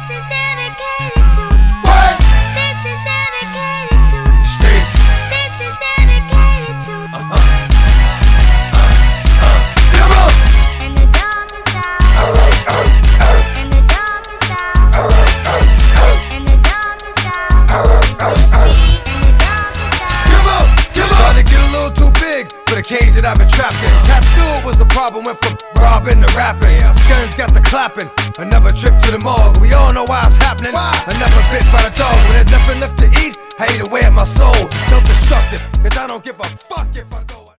is dedicated to what? This is dedicated to Streets. This is dedicated to Come on. And the dog is out. And the dog is out. And the dog is out. It's whiskey and the dog is out. Come on. Started to get a little too big for the cage that I've been trapped in. Cats knew it was the problem, went from robbing to rapping. Guns got the clapping, another trip to the morgue. We all know why it's happening. Another bit by the dog. When there's nothing left to eat, I eat away at my soul. Self-destructive, cause I don't give a fuck if I go.